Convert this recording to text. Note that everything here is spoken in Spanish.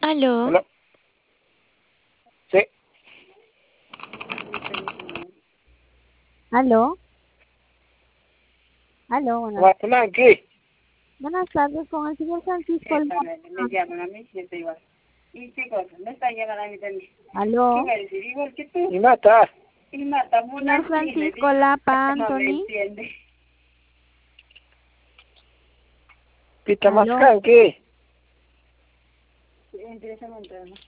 Aló. Aló. Sí. Aló. Aló, Hola, ¿qué? buenas tardes, con el señor Francisco Me llaman a mí, yo estoy igual. Y chicos, me están llamando a mí también. ¿Qué Aló, me decir? Igual que tú. Y mata. Y mata señor Francisco Lapa no me Anthony. entiende. Pita más Aló. ¿qué? Interesante, ¿no?